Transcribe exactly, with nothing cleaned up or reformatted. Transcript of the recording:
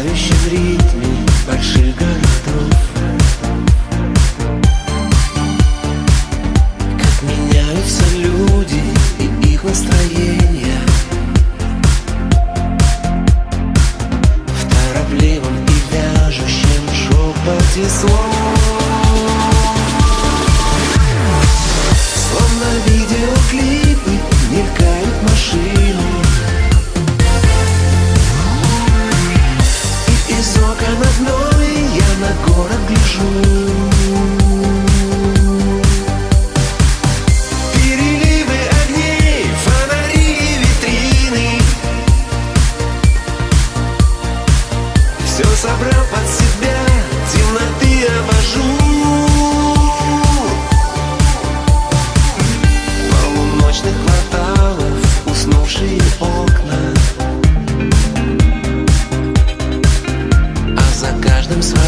давящем ритме больших городов. Как меняются люди и их настроения в торопливом и вяжущем шепоте слов. Словно видеоклипы мелькают машины, и из окон одной я на город гляжу. Переливы огней, фонари и витрины, все собрав под себя, темноты обожу. Кварталов, уснувшие окна, а за каждым своим.